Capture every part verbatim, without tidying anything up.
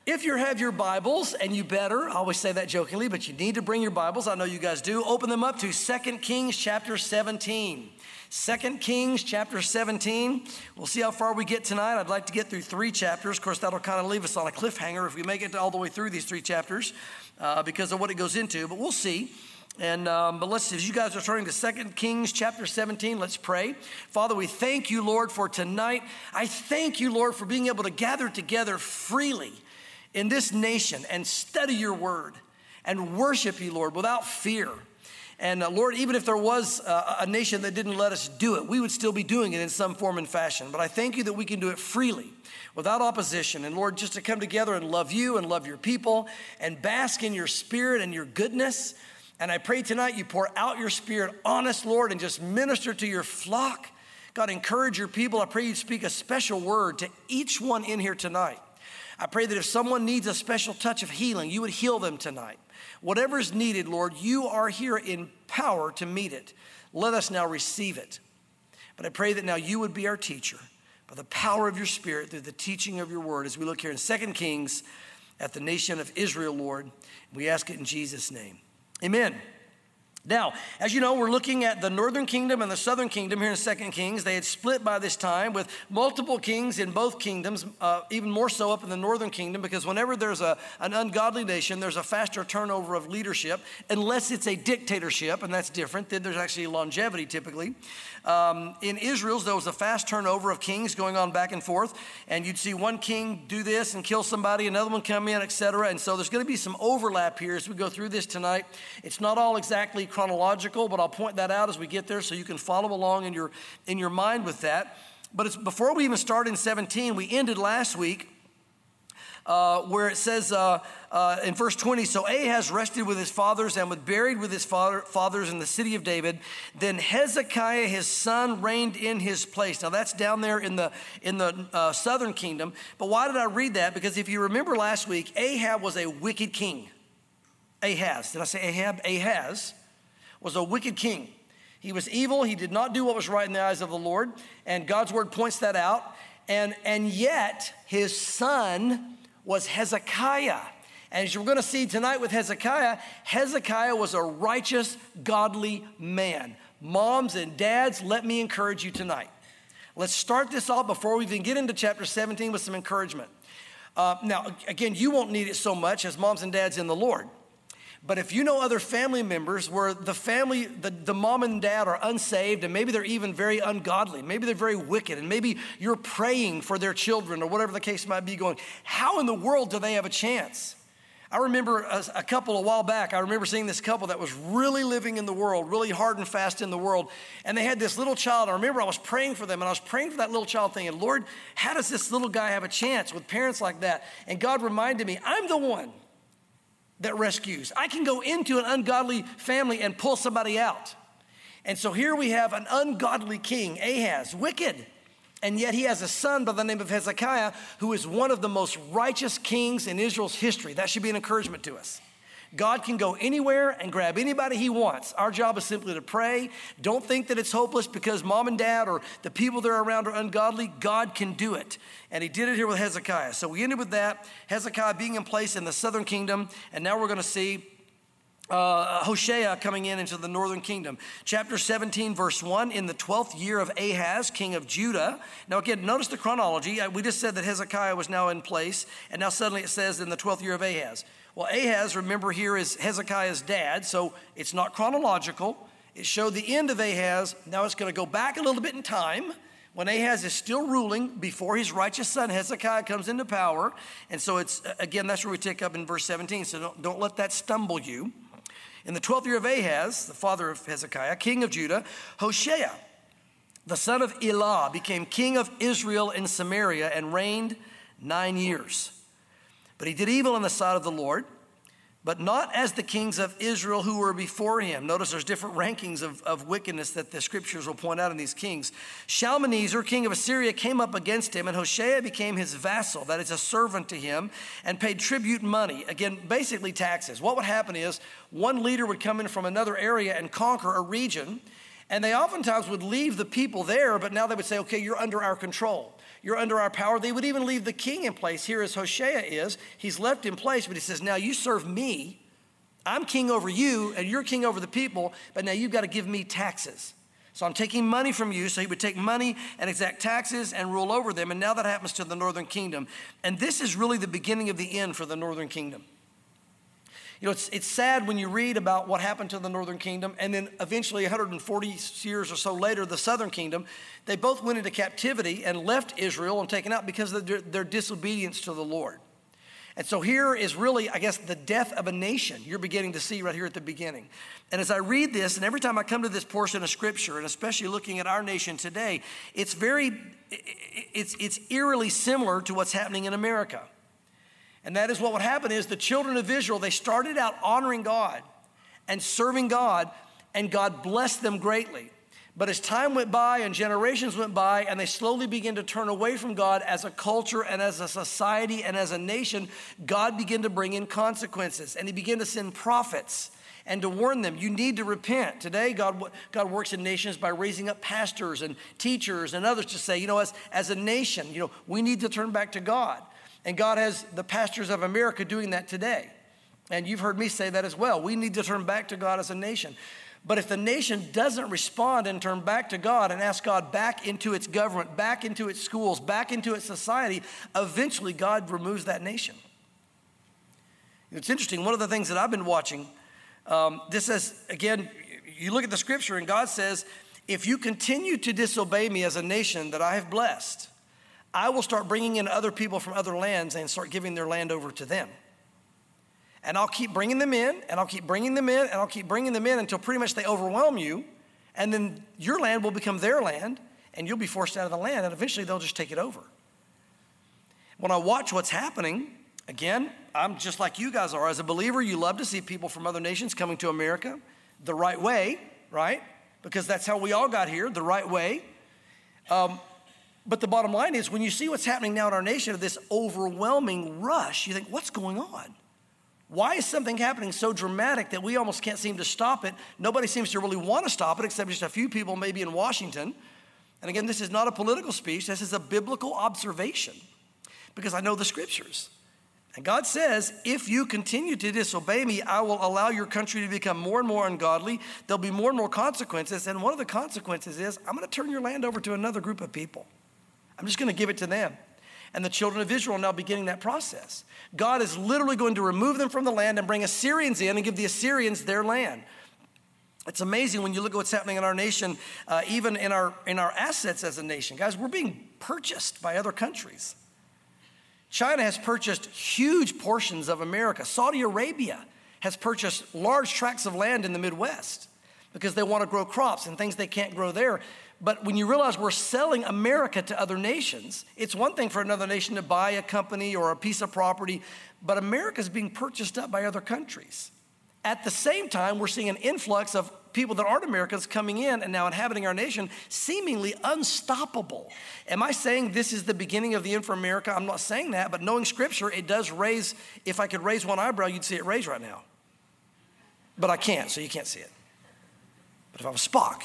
If you have your Bibles, and you better, I always say that jokingly, but you need to bring your Bibles. I know you guys do. Open them up to Second Kings chapter seventeen. Second Kings chapter seventeen. We'll see how far we get tonight. I'd like to get through three chapters. Of course, that'll kind of leave us on a cliffhanger if we make it all the way through these three chapters uh, because of what it goes into, but we'll see. And um, but let's, as you guys are turning to Second Kings chapter seventeen, let's pray. Father, we thank you, Lord, for tonight. I thank you, Lord, for being able to gather together freely in this nation and study your word and worship you, Lord, without fear. And uh, Lord, even if there was uh, a nation that didn't let us do it, we would still be doing it in some form and fashion. But I thank you that we can do it freely, without opposition. And Lord, just to come together and love you and love your people and bask in your spirit and your goodness. And I pray tonight you pour out your spirit on us, Lord, and just minister to your flock. God, encourage your people. I pray you'd speak a special word to each one in here tonight. I pray that if someone needs a special touch of healing, you would heal them tonight. Whatever is needed, Lord, you are here in power to meet it. Let us now receive it. But I pray that now you would be our teacher by the power of your spirit through the teaching of your word as we look here in Second Kings at the nation of Israel, Lord. We ask it in Jesus' name. Amen. Now, as you know, we're looking at the northern kingdom and the southern kingdom here in Second Kings. They had split by this time with multiple kings in both kingdoms, uh, even more so up in the northern kingdom, because whenever there's a, an ungodly nation, there's a faster turnover of leadership, unless it's a dictatorship, and that's different. Then there's actually longevity typically. Um, in Israel, there was a fast turnover of kings going on back and forth, and you'd see one king do this and kill somebody, another one come in, et cetera. And so there's going to be some overlap here as we go through this tonight. It's not all exactly chronological, but I'll point that out as we get there so you can follow along in your in your mind with that. But it's before we even start in seventeen, we ended last week uh, where it says uh, uh, in verse twenty, so Ahaz rested with his fathers and was buried with his father, fathers in the city of David. Then Hezekiah, his son, reigned in his place. Now that's down there in the in the uh, southern kingdom. But why did I read that? Because if you remember last week, Ahab was a wicked king. Ahaz, did I say Ahab? Ahaz was a wicked king. He was evil. He did not do what was right in the eyes of the Lord. And God's word points that out. And, and yet his son was Hezekiah. And as you're going to see tonight with Hezekiah, Hezekiah was a righteous, godly man. Moms and dads, let me encourage you tonight. Let's start this off before we even get into chapter seventeen with some encouragement. Uh, now, again, you won't need it so much as moms and dads in the Lord. But if you know other family members where the family, the, the mom and dad are unsaved, and maybe they're even very ungodly, maybe they're very wicked, and maybe you're praying for their children or whatever the case might be, going, how in the world do they have a chance? I remember a, a couple a while back, I remember seeing this couple that was really living in the world, really hard and fast in the world, and they had this little child. I remember I was praying for them, and I was praying for that little child thinking, Lord, how does this little guy have a chance with parents like that? And God reminded me, I'm the one that rescues. I can go into an ungodly family and pull somebody out. And so here we have an ungodly king, Ahaz, wicked. And yet he has a son by the name of Hezekiah, who is one of the most righteous kings in Israel's history. That should be an encouragement to us. God can go anywhere and grab anybody he wants. Our job is simply to pray. Don't think that it's hopeless because mom and dad or the people that are around are ungodly. God can do it. And he did it here with Hezekiah. So we ended with that, Hezekiah being in place in the southern kingdom. And now we're going to see uh, Hoshea coming in into the northern kingdom. Chapter seventeen, verse one, in the twelfth year of Ahaz, king of Judah. Now again, notice the chronology. We just said that Hezekiah was now in place. And now suddenly it says in the twelfth year of Ahaz. Well, Ahaz, remember here, is Hezekiah's dad, so it's not chronological. It showed the end of Ahaz. Now it's going to go back a little bit in time when Ahaz is still ruling before his righteous son Hezekiah comes into power. And so it's, again, that's where we take up in verse seventeen, so don't, don't let that stumble you. In the twelfth year of Ahaz, the father of Hezekiah, king of Judah, Hoshea, the son of Elah, became king of Israel in Samaria and reigned nine years. But he did evil in the sight of the Lord, but not as the kings of Israel who were before him. Notice there's different rankings of, of wickedness that the scriptures will point out in these kings. Shalmaneser, king of Assyria, came up against him, and Hoshea became his vassal, that is a servant to him, and paid tribute money. Again, basically taxes. What would happen is one leader would come in from another area and conquer a region, And they oftentimes would leave the people there, but now they would say, okay, you're under our control. You're under our power. They would even leave the king in place. Here as Hoshea is, he's left in place, but he says, now you serve me. I'm king over you, and you're king over the people, but now you've got to give me taxes. So I'm taking money from you. So he would take money and exact taxes and rule over them. And now that happens to the northern kingdom. And this is really the beginning of the end for the northern kingdom. You know, it's, it's sad when you read about what happened to the northern kingdom, and then eventually one hundred forty years or so later, the southern kingdom, they both went into captivity and left Israel and taken out because of their, their disobedience to the Lord. And so here is really, I guess, the death of a nation you're beginning to see right here at the beginning. And as I read this, and every time I come to this portion of Scripture, and especially looking at our nation today, it's very, it's, it's eerily similar to what's happening in America. And that is what would happen is the children of Israel, they started out honoring God and serving God, and God blessed them greatly. But as time went by and generations went by and they slowly began to turn away from God as a culture and as a society and as a nation, God began to bring in consequences, and he began to send prophets and to warn them, you need to repent. Today, God, God works in nations by raising up pastors and teachers and others to say, you know, as, as a nation, you know, we need to turn back to God. And God has the pastors of America doing that today. And you've heard me say that as well. We need to turn back to God as a nation. But if the nation doesn't respond and turn back to God and ask God back into its government, back into its schools, back into its society, eventually God removes that nation. It's interesting. One of the things that I've been watching, um, this says, again, you look at the scripture and God says, if you continue to disobey me as a nation that I have blessed, I will start bringing in other people from other lands and start giving their land over to them. And I'll keep bringing them in, and I'll keep bringing them in, and I'll keep bringing them in until pretty much they overwhelm you. And then your land will become their land, and you'll be forced out of the land, and eventually they'll just take it over. When I watch what's happening, again, I'm just like you guys are. As a believer, you love to see people from other nations coming to America the right way, right? Because that's how we all got here, the right way. Um, but the bottom line is when you see what's happening now in our nation of this overwhelming rush, you think, what's going on? Why is something happening so dramatic that we almost can't seem to stop it? Nobody seems to really want to stop it except just a few people maybe in Washington. And again, this is not a political speech. This is a biblical observation because I know the scriptures. And God says, if you continue to disobey me, I will allow your country to become more and more ungodly. There'll be more and more consequences. And one of the consequences is I'm going to turn your land over to another group of people. I'm just going to give it to them. And the children of Israel are now beginning that process. God is literally going to remove them from the land and bring Assyrians in and give the Assyrians their land. It's amazing when you look at what's happening in our nation, uh, even in our, in our assets as a nation. Guys, we're being purchased by other countries. China has purchased huge portions of America. Saudi Arabia has purchased large tracts of land in the Midwest because they want to grow crops and things they can't grow there. But when you realize we're selling America to other nations, it's one thing for another nation to buy a company or a piece of property, but America is being purchased up by other countries. At the same time, we're seeing an influx of people that aren't Americans coming in and now inhabiting our nation, seemingly unstoppable. Am I saying this is the beginning of the end for America? I'm not saying that, but knowing Scripture, it does raise, if I could raise one eyebrow, you'd see it raised right now. But I can't, so you can't see it. But if I was Spock,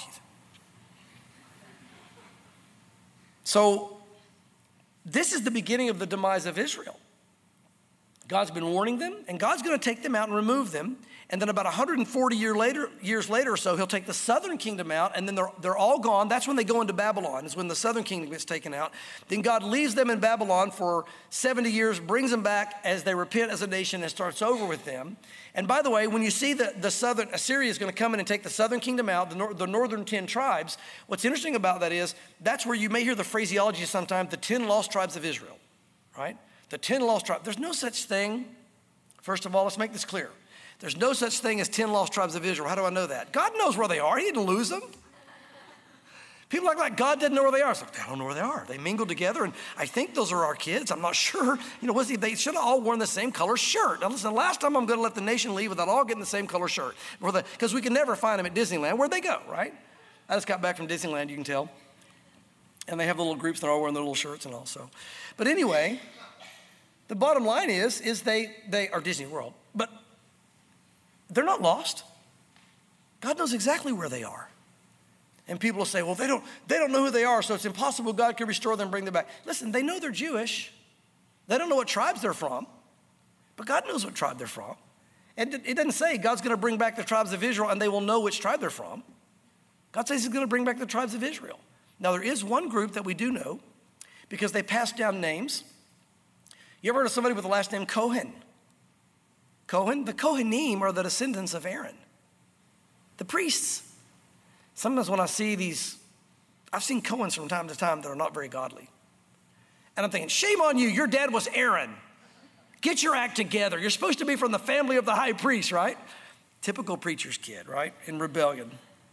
so this is the beginning of the demise of Israel. God's been warning them, and God's going to take them out and remove them. And then about one hundred forty year later, years later or so, he'll take the southern kingdom out, and then they're, they're all gone. That's when they go into Babylon, is when the southern kingdom gets taken out. Then God leaves them in Babylon for seventy years, brings them back as they repent as a nation and starts over with them. And by the way, when you see the, the southern, Assyria is going to come in and take the southern kingdom out, the, nor, the northern ten tribes, what's interesting about that is that's where you may hear the phraseology sometimes, the ten lost tribes of Israel, right? The ten lost tribes. There's no such thing. First of all, let's make this clear. There's no such thing as ten lost tribes of Israel. How do I know that? God knows where they are. He didn't lose them. People act like God didn't know where they are. It's like, I don't know where they are. They mingled together, and I think those are our kids. I'm not sure. You know, they should have all worn the same color shirt. Now, listen, the last time I'm going to let the nation leave without all getting the same color shirt, because we can never find them at Disneyland. Where'd they go, right? I just got back from Disneyland, you can tell. And they have the little groups. They're all wearing their little shirts and all. So, but anyway, the bottom line is, is they, they are Disney World, but they're not lost. God knows exactly where they are. And people will say, well, they don't, they don't know who they are, so it's impossible God can restore them and bring them back. Listen, they know they're Jewish. They don't know what tribes they're from, but God knows what tribe they're from. And it doesn't say God's going to bring back the tribes of Israel and they will know which tribe they're from. God says he's going to bring back the tribes of Israel. Now, there is one group that we do know because they passed down names. You ever heard of somebody with the last name Cohen? Cohen? The Kohanim are the descendants of Aaron, the priests. Sometimes when I see these, I've seen Cohens from time to time that are not very godly. And I'm thinking, shame on you, your dad was Aaron. Get your act together. You're supposed to be from the family of the high priest, right? Typical preacher's kid, right? In rebellion.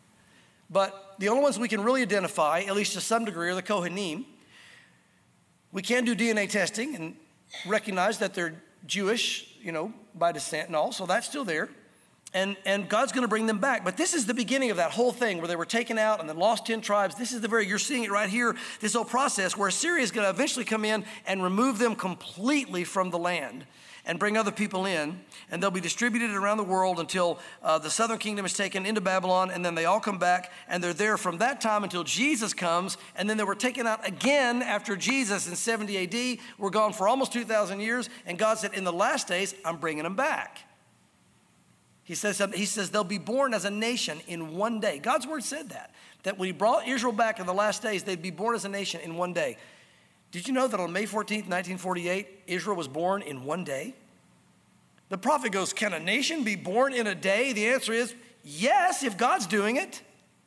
But the only ones we can really identify, at least to some degree, are the Kohanim. We can do D N A testing and recognize that they're Jewish, you know, by descent and all, so that's still there. And, and God's going to bring them back. But this is the beginning of that whole thing where they were taken out and then lost ten tribes. This is the very, you're seeing it right here, this whole process where Assyria is going to eventually come in and remove them completely from the land and bring other people in. And they'll be distributed around the world until uh, the southern kingdom is taken into Babylon, and then they all come back, and they're there from that time until Jesus comes. And then they were taken out again after Jesus in seventy A D. We're gone for almost two thousand years. And God said, in the last days, I'm bringing them back. He says, he says they'll be born as a nation in one day. God's word said that, that when he brought Israel back in the last days, they'd be born as a nation in one day. Did you know that on May fourteenth, nineteen forty-eight, Israel was born in one day? The prophet goes, can a nation be born in a day? The answer is yes, if God's doing it.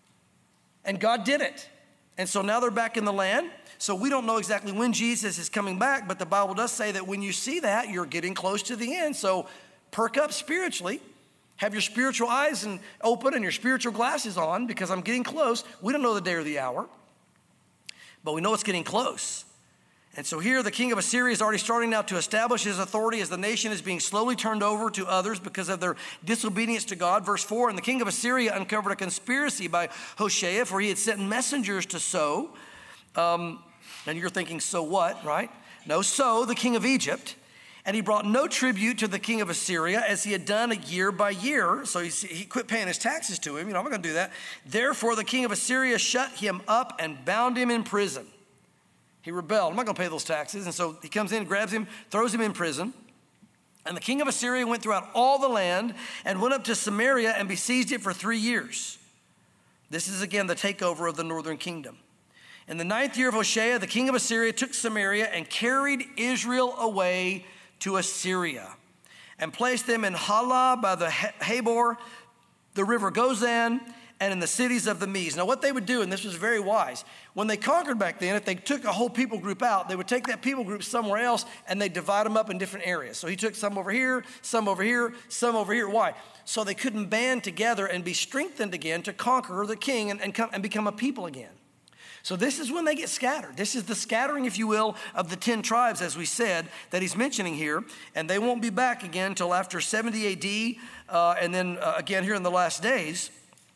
And God did it. And so now they're back in the land. So we don't know exactly when Jesus is coming back, but the Bible does say that when you see that, you're getting close to the end. So perk up spiritually. Have your spiritual eyes and open and your spiritual glasses on, because I'm getting close. We don't know the day or the hour, but we know it's getting close. And so here the king of Assyria is already starting now to establish his authority as the nation is being slowly turned over to others because of their disobedience to God. Verse four, and the king of Assyria uncovered a conspiracy by Hoshea, for he had sent messengers to So. Um, and you're thinking, so what, right? No, So, the king of Egypt. And he brought no tribute to the king of Assyria as he had done year by year. So he, he quit paying his taxes to him. You know, I'm not going to do that. Therefore, the king of Assyria shut him up and bound him in prison. He rebelled. I'm not going to pay those taxes. And so he comes in, grabs him, throws him in prison. And the king of Assyria went throughout all the land and went up to Samaria and besieged it for three years. This is again the takeover of the northern kingdom. In the ninth year of Hoshea, the king of Assyria took Samaria and carried Israel away to Assyria and placed them in Halah by the Habor, the river Gozan, and in the cities of the Medes. Now what they would do, and this was very wise, when they conquered back then, if they took a whole people group out, they would take that people group somewhere else and they divide them up in different areas. So he took some over here, some over here, some over here. Why? So they couldn't band together and be strengthened again to conquer the king and, and, come, and become a people again. So this is when they get scattered. This is the scattering, if you will, of the ten tribes, as we said, that he's mentioning here. And they won't be back again until after seventy A D, uh, and then uh, again here in the last days.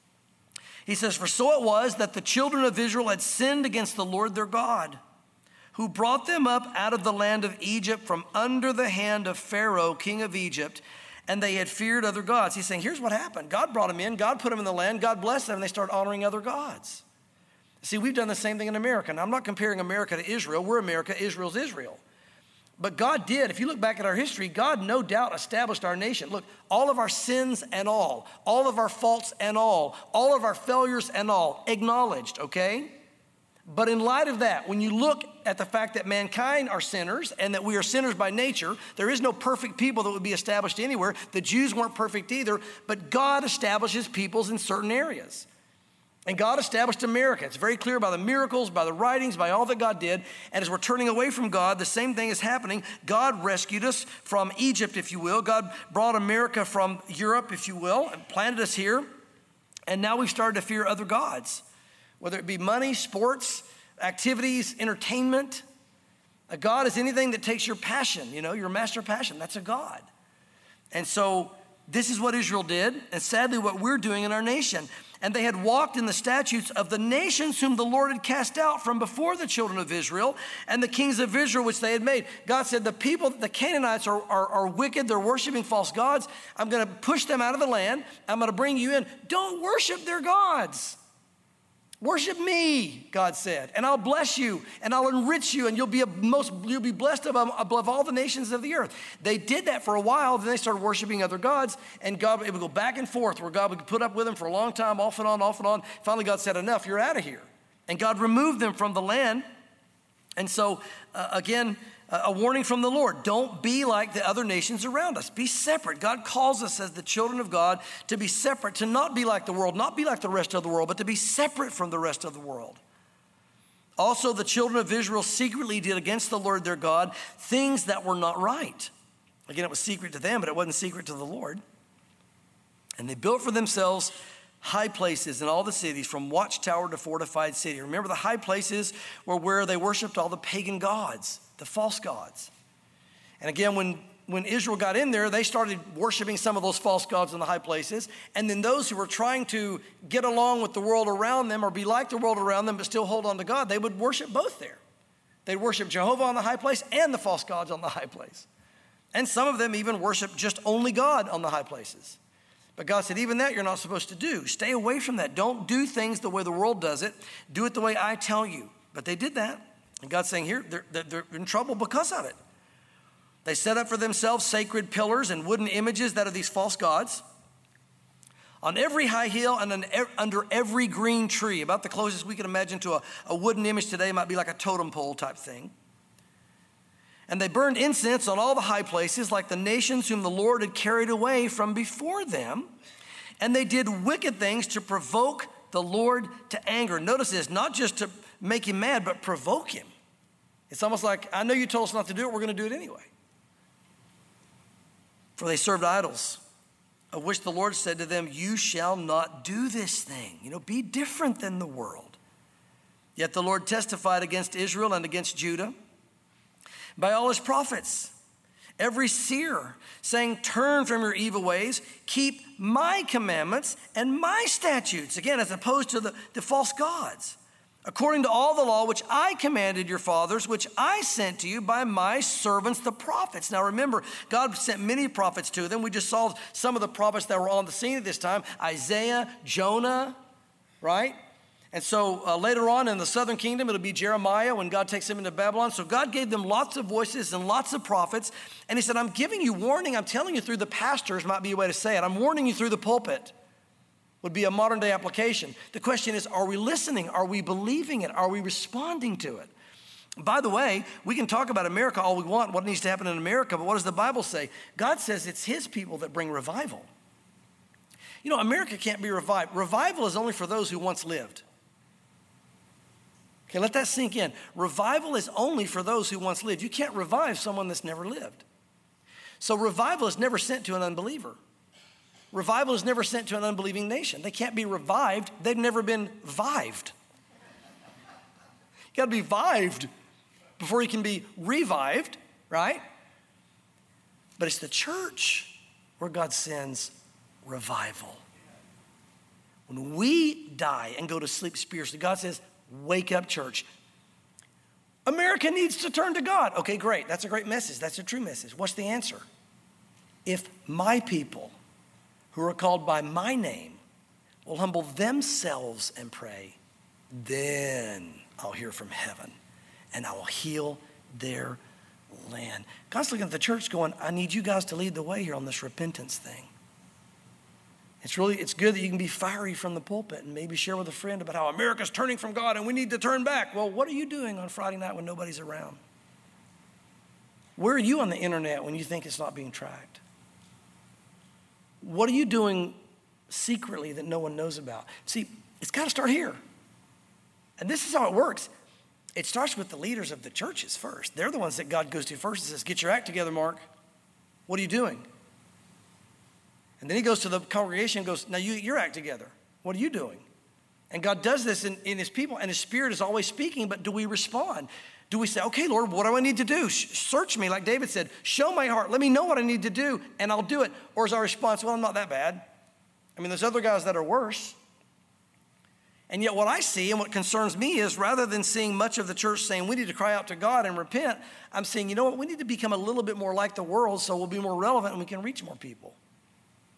He says, for so it was that the children of Israel had sinned against the Lord their God, who brought them up out of the land of Egypt from under the hand of Pharaoh, king of Egypt, and they had feared other gods. He's saying, here's what happened. God brought them in. God put them in the land. God blessed them, and they started honoring other gods. See, we've done the same thing in America. Now, I'm not comparing America to Israel. We're America. Israel's Israel. But God did. If you look back at our history, God no doubt established our nation. Look, all of our sins and all, all of our faults and all, all of our failures and all, acknowledged, okay? But in light of that, when you look at the fact that mankind are sinners and that we are sinners by nature, there is no perfect people that would be established anywhere. The Jews weren't perfect either, but God establishes peoples in certain areas. And God established America. It's very clear by the miracles, by the writings, by all that God did. And as we're turning away from God, the same thing is happening. God rescued us from Egypt, if you will. God brought America from Europe, if you will, and planted us here. And now we've started to fear other gods, whether it be money, sports, activities, entertainment. A God is anything that takes your passion, you know, your master passion. That's a God. And so this is what Israel did, and sadly what we're doing in our nation. And they had walked in the statutes of the nations whom the Lord had cast out from before the children of Israel and the kings of Israel which they had made. God said, the people, the Canaanites are, are, are wicked. They're worshiping false gods. I'm going to push them out of the land. I'm going to bring you in. Don't worship their gods. Worship me, God said, and I'll bless you, and I'll enrich you, and you'll be a most you'll be blessed above, above all the nations of the earth. They did that for a while, then they started worshiping other gods, and God it would go back and forth, where God would put up with them for a long time, off and on, off and on. Finally, God said, enough, you're out of here. And God removed them from the land. And so, uh, again, uh, a warning from the Lord. Don't be like the other nations around us. Be separate. God calls us as the children of God to be separate, to not be like the world, not be like the rest of the world, but to be separate from the rest of the world. Also, the children of Israel secretly did against the Lord their God things that were not right. Again, it was secret to them, but it wasn't secret to the Lord. And they built for themselves high places in all the cities, from watchtower to fortified city. Remember, the high places were where they worshiped all the pagan gods, the false gods. And again, when, when Israel got in there, they started worshiping some of those false gods in the high places. And then those who were trying to get along with the world around them or be like the world around them but still hold on to God, they would worship both there. They'd worship Jehovah on the high place and the false gods on the high place. And some of them even worship just only God on the high places. But God said, even that you're not supposed to do. Stay away from that. Don't do things the way the world does it. Do it the way I tell you. But they did that. And God's saying here, they're, they're in trouble because of it. They set up for themselves sacred pillars and wooden images that are these false gods on every high hill and under every green tree. About the closest we can imagine to a, a wooden image today might be like a totem pole type thing. And they burned incense on all the high places like the nations whom the Lord had carried away from before them. And they did wicked things to provoke the Lord to anger. Notice this, not just to make him mad, but provoke him. It's almost like, I know you told us not to do it, we're going to do it anyway. For they served idols, of which the Lord said to them, you shall not do this thing. You know, be different than the world. Yet the Lord testified against Israel and against Judah by all his prophets, every seer, saying, turn from your evil ways, keep my commandments and my statutes. Again, as opposed to the, the false gods, according to all the law which I commanded your fathers, which I sent to you by my servants, the prophets. Now remember, God sent many prophets to them. We just saw some of the prophets that were on the scene at this time, Isaiah, Jonah, right? And so uh, later on in the southern kingdom, it'll be Jeremiah when God takes him into Babylon. So God gave them lots of voices and lots of prophets. And he said, I'm giving you warning. I'm telling you through the pastors, might be a way to say it. I'm warning you through the pulpit, would be a modern day application. The question is, are we listening? Are we believing it? Are we responding to it? By the way, we can talk about America all we want, what needs to happen in America, but what does the Bible say? God says it's his people that bring revival. You know, America can't be revived. Revival is only for those who once lived. Okay, let that sink in. Revival is only for those who once lived. You can't revive someone that's never lived. So revival is never sent to an unbeliever. Revival is never sent to an unbelieving nation. They can't be revived. They've never been vived. You got to be vived before you can be revived, right? But it's the church where God sends revival. When we die and go to sleep spiritually, God says, wake up, church. America needs to turn to God. Okay, great. That's a great message. That's a true message. What's the answer? If my people who are called by my name will humble themselves and pray, then I'll hear from heaven and I will heal their land. God's looking at the church going, I need you guys to lead the way here on this repentance thing. It's really, it's good that you can be fiery from the pulpit and maybe share with a friend about how America's turning from God and we need to turn back. Well, what are you doing on Friday night when nobody's around? Where are you on the internet when you think it's not being tracked? What are you doing secretly that no one knows about? See, it's got to start here. And this is how it works. It starts with the leaders of the churches first. They're the ones that God goes to first and says, get your act together, Mark. What are you doing? And then he goes to the congregation and goes, now you, your act together. What are you doing? And God does this in, in his people, and his spirit is always speaking, but do we respond? Do we say, okay, Lord, what do I need to do? Search me, like David said, show my heart. Let me know what I need to do, and I'll do it. Or is our response, well, I'm not that bad. I mean, there's other guys that are worse. And yet what I see and what concerns me is rather than seeing much of the church saying we need to cry out to God and repent, I'm saying, you know what, we need to become a little bit more like the world so we'll be more relevant and we can reach more people.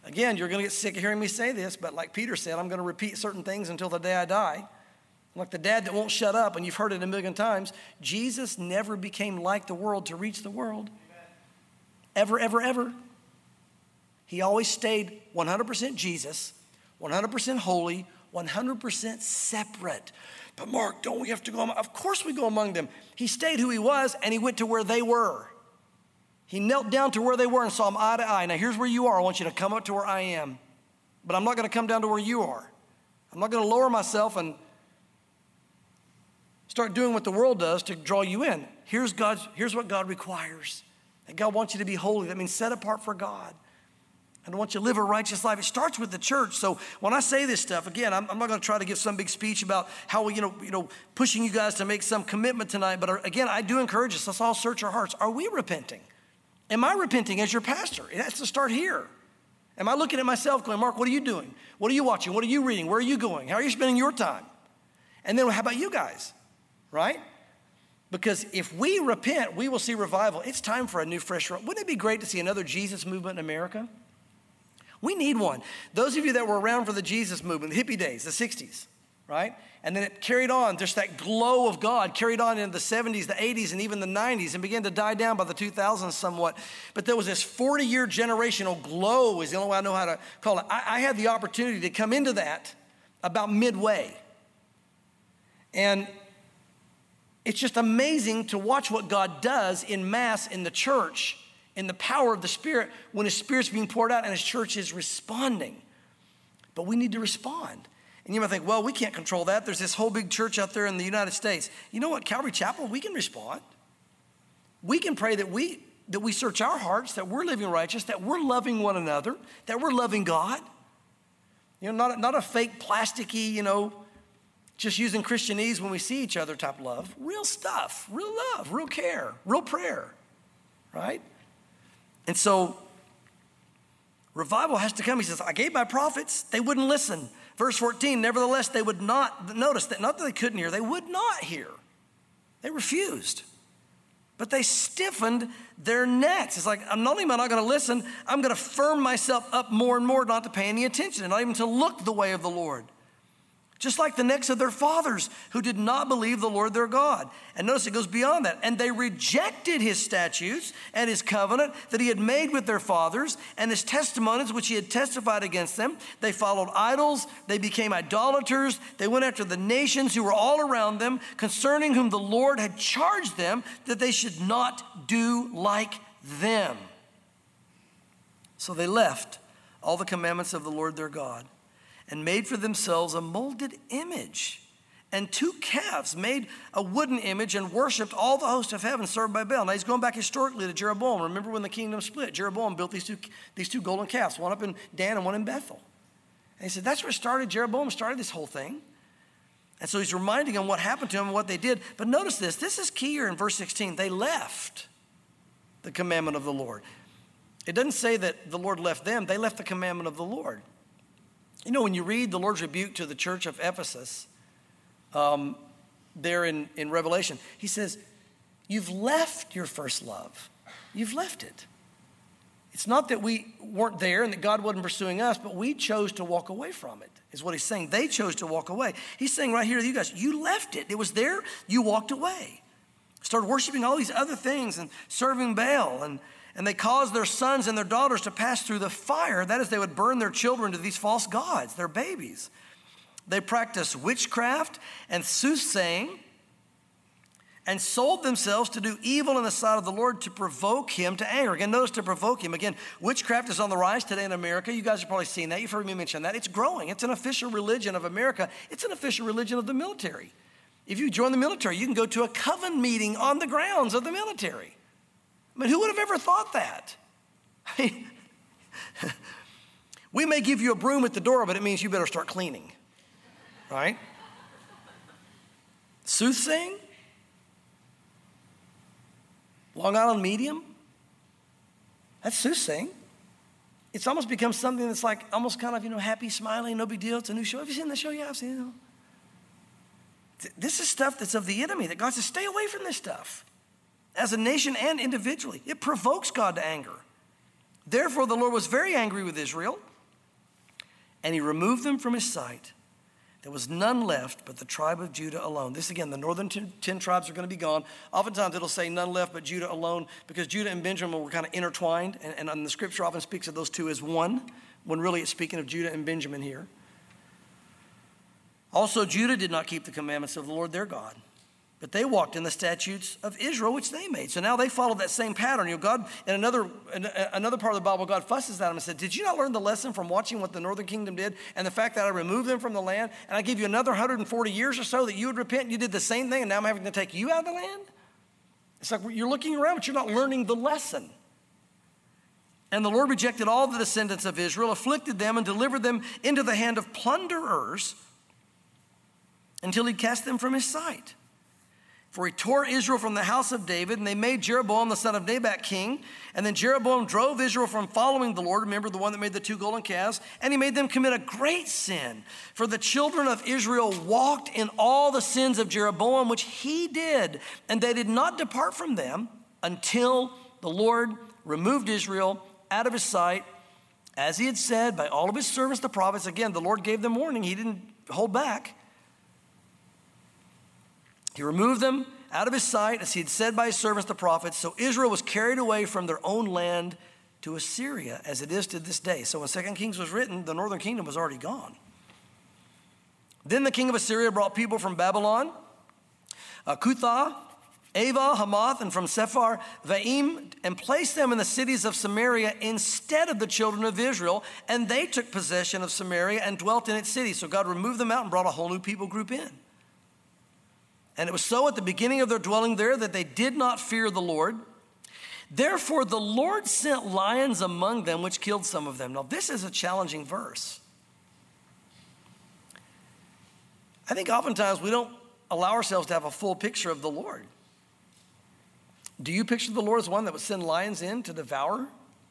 Again, you're going to get sick of hearing me say this, but like Peter said, I'm going to repeat certain things until the day I die. Like the dad that won't shut up, and you've heard it a million times. Jesus never became like the world to reach the world. Ever, ever, ever. He always stayed one hundred percent Jesus, one hundred percent holy, one hundred percent separate. But Mark, don't we have to go among? Of course we go among them. He stayed who he was, and he went to where they were. He knelt down to where they were and saw them eye to eye. Now here's where you are. I want you to come up to where I am. But I'm not going to come down to where you are. I'm not going to lower myself and start doing what the world does to draw you in. Here's God's, here's what God requires. And God wants you to be holy. That means set apart for God. And I want you to live a righteous life. It starts with the church. So when I say this stuff, again, I'm, I'm not going to try to give some big speech about how we, you know, you know, pushing you guys to make some commitment tonight. But again, I do encourage us. Let's all search our hearts. Are we repenting? Am I repenting as your pastor? It has to start here. Am I looking at myself going, Mark, what are you doing? What are you watching? What are you reading? Where are you going? How are you spending your time? And then how about you guys, right? Because if we repent, we will see revival. It's time for a new, fresh, wouldn't it be great to see another Jesus movement in America? We need one. Those of you that were around for the Jesus movement, the hippie days, the sixties, right? And then it carried on, just that glow of God carried on into the seventies, the eighties, and even the nineties, and began to die down by the two thousands somewhat. But there was this forty-year generational glow is the only way I know how to call it. I, I had the opportunity to come into that about midway. And it's just amazing to watch what God does in mass in the church, in the power of the Spirit, when his Spirit's being poured out and his church is responding. But we need to respond. And you might think, well, we can't control that. There's this whole big church out there in the United States. You know what, Calvary Chapel, we can respond. We can pray that we that we search our hearts, that we're living righteous, that we're loving one another, that we're loving God. You know, not, not a fake plasticky, you know, just using Christianese when we see each other type love. Real stuff, real love, real care, real prayer, right? And so revival has to come. He says, I gave my prophets, they wouldn't listen. Verse fourteen, nevertheless, they would not, notice that not that they couldn't hear, they would not hear. They refused. But they stiffened their necks. It's like, I'm not only am I not going to listen, I'm going to firm myself up more and more not to pay any attention and not even to look the way of the Lord. Just like the necks of their fathers who did not believe the Lord their God. And notice it goes beyond that. And they rejected his statutes and his covenant that he had made with their fathers and his testimonies which he had testified against them. They followed idols. They became idolaters. They went after the nations who were all around them, concerning whom the Lord had charged them that they should not do like them. So they left all the commandments of the Lord their God and made for themselves a molded image and two calves, made a wooden image and worshiped all the host of heaven served by Baal. Now he's going back historically to Jeroboam. Remember when the kingdom split? Jeroboam built these two, these two golden calves, one up in Dan and one in Bethel. And he said, that's where it started. Jeroboam started this whole thing. And so he's reminding them what happened to him and what they did. But notice this, this is key here in verse sixteen. They left the commandment of the Lord. It doesn't say that the Lord left them. They left the commandment of the Lord. You know, when you read the Lord's rebuke to the church of Ephesus, um, there in, in Revelation, he says, you've left your first love. You've left it. It's not that we weren't there and that God wasn't pursuing us, but we chose to walk away from it, is what he's saying. They chose to walk away. He's saying right here to you guys, you left it. It was there. You walked away. Started worshiping all these other things and serving Baal, and And they caused their sons and their daughters to pass through the fire. That is, they would burn their children to these false gods, their babies. They practiced witchcraft and soothsaying and sold themselves to do evil in the sight of the Lord to provoke him to anger. Again, notice to provoke him. Again, witchcraft is on the rise today in America. You guys have probably seen that. You've heard me mention that. It's growing. It's an official religion of America. It's an official religion of the military. If you join the military, you can go to a coven meeting on the grounds of the military. I mean, who would have ever thought that? I mean, we may give you a broom at the door, but it means you better start cleaning, right? Soothsaying? Long Island medium? That's soothsaying. It's almost become something that's like almost kind of, you know, happy, smiling, no big deal. It's a new show. Have you seen the show? Yeah, I've seen it. This is stuff that's of the enemy that God says, stay away from this stuff. As a nation and individually, it provokes God to anger. Therefore, the Lord was very angry with Israel and he removed them from his sight. There was none left but the tribe of Judah alone. This again, the northern ten, ten tribes are going to be gone. Oftentimes it'll say none left but Judah alone, because Judah and Benjamin were kind of intertwined, and, and the scripture often speaks of those two as one, when really it's speaking of Judah and Benjamin here. Also, Judah did not keep the commandments of the Lord their God, but they walked in the statutes of Israel, which they made. So now they followed that same pattern. You know, God, in another, in another part of the Bible, God fusses at them and said, did you not learn the lesson from watching what the northern kingdom did and the fact that I removed them from the land and I gave you another one hundred forty years or so that you would repent? You did the same thing, and now I'm having to take you out of the land? It's like you're looking around, but you're not learning the lesson. And the Lord rejected all the descendants of Israel, afflicted them, and delivered them into the hand of plunderers until he cast them from his sight. For he tore Israel from the house of David, and they made Jeroboam the son of Nebat king. And then Jeroboam drove Israel from following the Lord. Remember the one that made the two golden calves? And he made them commit a great sin. For the children of Israel walked in all the sins of Jeroboam, which he did. And they did not depart from them until the Lord removed Israel out of his sight, as he had said by all of his servants, the prophets. Again, the Lord gave them warning. He didn't hold back. He removed them out of his sight, as he had said by his servants, the prophets. So Israel was carried away from their own land to Assyria, as it is to this day. So when Second Kings was written, the northern kingdom was already gone. Then the king of Assyria brought people from Babylon, uh, Cuthah, Ava, Hamath, and from Sephar Vaim, and placed them in the cities of Samaria instead of the children of Israel. And they took possession of Samaria and dwelt in its cities. So God removed them out and brought a whole new people group in. And it was so at the beginning of their dwelling there that they did not fear the Lord. Therefore, the Lord sent lions among them, which killed some of them. Now, this is a challenging verse. I think oftentimes we don't allow ourselves to have a full picture of the Lord. Do you picture the Lord as one that would send lions in to devour?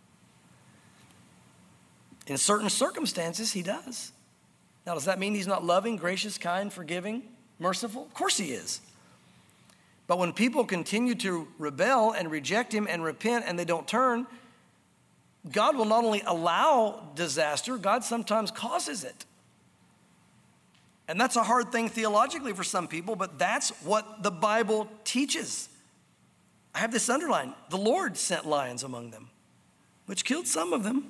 In certain circumstances, he does. Now, does that mean he's not loving, gracious, kind, forgiving, merciful? Of course he is. But when people continue to rebel and reject him and repent and they don't turn, God will not only allow disaster, God sometimes causes it. And that's a hard thing theologically for some people, but that's what the Bible teaches. I have this underlined. The Lord sent lions among them, which killed some of them.